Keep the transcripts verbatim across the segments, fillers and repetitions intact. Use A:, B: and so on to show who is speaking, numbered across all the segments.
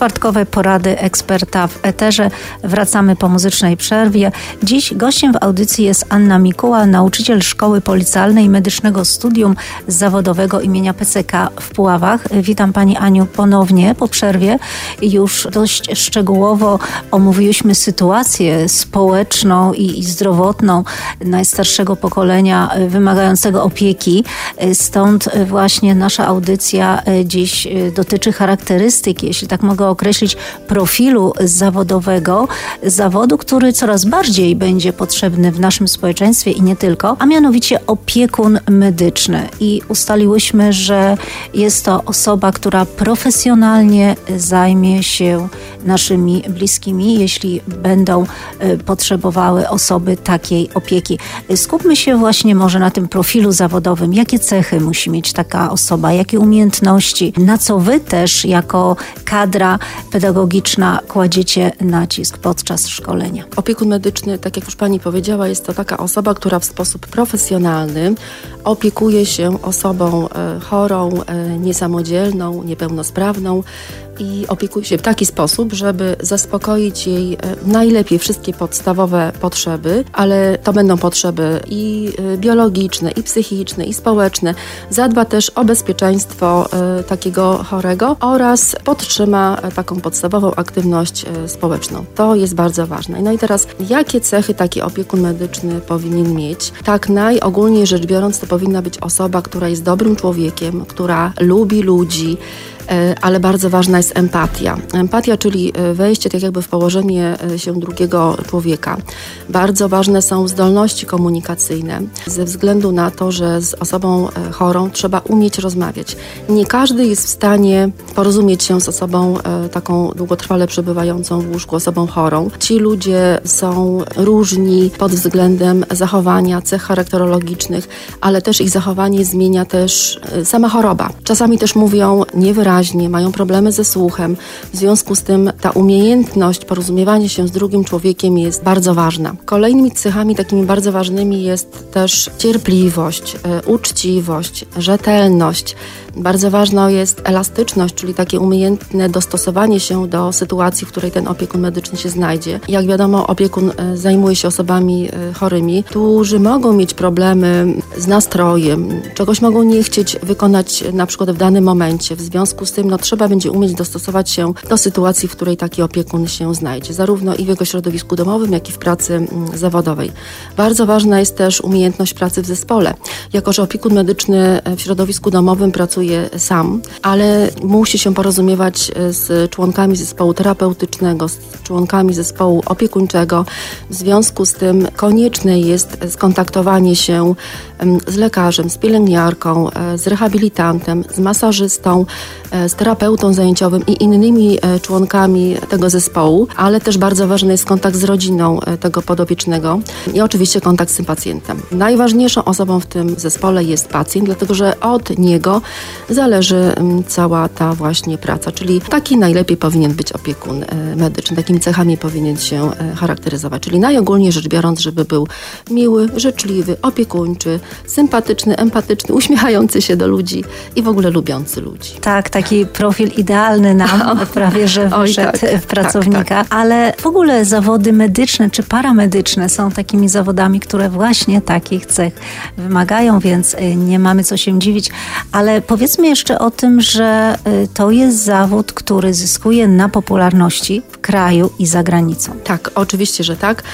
A: Czwartkowe porady eksperta w eterze. Wracamy po muzycznej przerwie. Dziś gościem w audycji jest Anna Mikuła, nauczyciel Szkoły Policealnej Medycznego Studium Zawodowego imienia P C K w Puławach. Witam Pani Aniu ponownie po przerwie. Już dość szczegółowo omówiłyśmy sytuację społeczną i, i zdrowotną najstarszego pokolenia wymagającego opieki. Stąd właśnie nasza audycja dziś dotyczy charakterystyki, jeśli tak mogę określić, profilu zawodowego, zawodu, który coraz bardziej będzie potrzebny w naszym społeczeństwie i nie tylko, a mianowicie opiekun medyczny. I ustaliłyśmy, że jest to osoba, która profesjonalnie zajmie się naszymi bliskimi, jeśli będą potrzebowały osoby takiej opieki. Skupmy się właśnie może na tym profilu zawodowym. Jakie cechy musi mieć taka osoba, jakie umiejętności, na co wy też jako kadra pedagogiczna kładziecie nacisk podczas szkolenia?
B: Opiekun medyczny, tak jak już Pani powiedziała, jest to taka osoba, która w sposób profesjonalny opiekuje się osobą chorą, niesamodzielną, niepełnosprawną i opiekuje się w taki sposób, żeby zaspokoić jej najlepiej wszystkie podstawowe potrzeby, ale to będą potrzeby i biologiczne, i psychiczne, i społeczne. Zadba też o bezpieczeństwo takiego chorego oraz podtrzyma taką podstawową aktywność społeczną. To jest bardzo ważne. No i teraz, jakie cechy taki opiekun medyczny powinien mieć? Tak najogólniej rzecz biorąc, to powinna być osoba, która jest dobrym człowiekiem, która lubi ludzi, ale bardzo ważna jest empatia. Empatia, czyli wejście tak jakby w położenie się drugiego człowieka. Bardzo ważne są zdolności komunikacyjne, ze względu na to, że z osobą chorą trzeba umieć rozmawiać. Nie każdy jest w stanie porozumieć się z osobą taką długotrwale przebywającą w łóżku, osobą chorą. Ci ludzie są różni pod względem zachowania, cech charakterologicznych, ale też ich zachowanie zmienia też sama choroba. Czasami też mówią niewyraźnie, mają problemy ze słuchem. W związku z tym ta umiejętność porozumiewania się z drugim człowiekiem jest bardzo ważna. Kolejnymi cechami takimi bardzo ważnymi jest też cierpliwość, y, uczciwość, rzetelność. Bardzo ważna jest elastyczność, czyli takie umiejętne dostosowanie się do sytuacji, w której ten opiekun medyczny się znajdzie. Jak wiadomo, opiekun y, zajmuje się osobami y, chorymi, którzy mogą mieć problemy z nastrojem, czegoś mogą nie chcieć wykonać na przykład w danym momencie. W związku z tym no, trzeba będzie umieć dostosować się do sytuacji, w której taki opiekun się znajdzie, zarówno i w jego środowisku domowym, jak i w pracy mm, zawodowej. Bardzo ważna jest też umiejętność pracy w zespole. Jako że opiekun medyczny w środowisku domowym pracuje sam, ale musi się porozumiewać z członkami zespołu terapeutycznego, z członkami zespołu opiekuńczego. W związku z tym konieczne jest skontaktowanie się z lekarzem, z pielęgniarką, z rehabilitantem, z masażystą, z terapeutą zajęciowym i innymi członkami tego zespołu, ale też bardzo ważny jest kontakt z rodziną tego podopiecznego i oczywiście kontakt z tym pacjentem. Najważniejszą osobą w tym zespole jest pacjent, dlatego że od niego zależy cała ta właśnie praca, czyli taki najlepiej powinien być opiekun medyczny, takimi cechami powinien się charakteryzować, czyli najogólniej rzecz biorąc, żeby był miły, życzliwy, opiekuńczy, sympatyczny, empatyczny, uśmiechający się do ludzi i w ogóle lubiący ludzi.
A: Tak, taki profil idealny nam prawie, że wyszedł Oj, tak, w pracownika. Tak, tak. Ale w ogóle zawody medyczne czy paramedyczne są takimi zawodami, które właśnie takich cech wymagają, więc nie mamy co się dziwić. Ale powiedzmy jeszcze o tym, że to jest zawód, który zyskuje na popularności w kraju i za granicą.
B: Tak, oczywiście, że tak.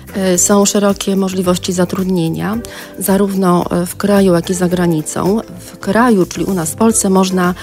B: Są szerokie możliwości zatrudnienia, zarówno w kraju, jak i za granicą. W kraju, czyli u nas w Polsce, można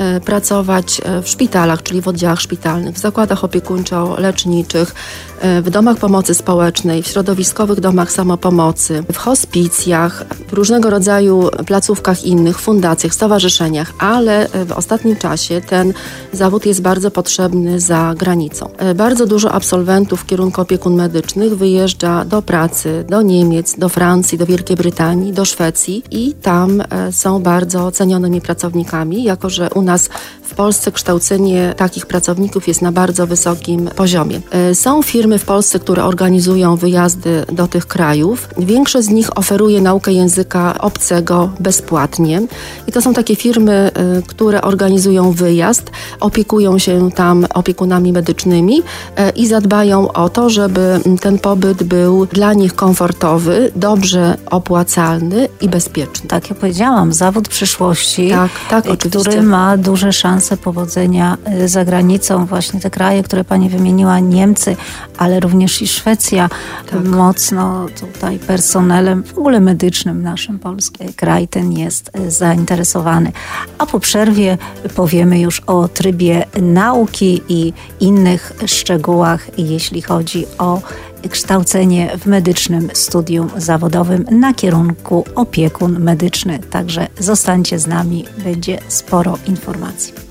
B: pracować w szpitalach, czyli w oddziałach szpitalnych, w zakładach opiekuńczo-leczniczych, w domach pomocy społecznej, w środowiskowych domach samopomocy, w hospicjach, w różnego rodzaju placówkach innych, fundacjach, stowarzyszeniach, ale w ostatnim czasie ten zawód jest bardzo potrzebny za granicą. Bardzo dużo absolwentów kierunku opiekun medycznych wyjeżdża wyjeżdża do pracy, do Niemiec, do Francji, do Wielkiej Brytanii, do Szwecji i tam są bardzo cenionymi pracownikami, jako że u nas w Polsce kształcenie takich pracowników jest na bardzo wysokim poziomie. Są firmy w Polsce, które organizują wyjazdy do tych krajów. Większość z nich oferuje naukę języka obcego bezpłatnie i to są takie firmy, które organizują wyjazd, opiekują się tam opiekunami medycznymi i zadbają o to, żeby ten pobyt był dla nich komfortowy, dobrze opłacalny i bezpieczny.
A: Tak jak powiedziałam, zawód przyszłości,
B: tak, tak, oczywiście.
A: który ma duże szanse powodzenia za granicą. Właśnie te kraje, które pani wymieniła, Niemcy, ale również i Szwecja, tak. Mocno tutaj personelem w ogóle medycznym naszym polski kraj ten jest zainteresowany. A po przerwie powiemy już o trybie nauki i innych szczegółach, jeśli chodzi o kształcenie w medycznym studium zawodowym na kierunku opiekun medyczny. Także zostańcie z nami, będzie sporo informacji.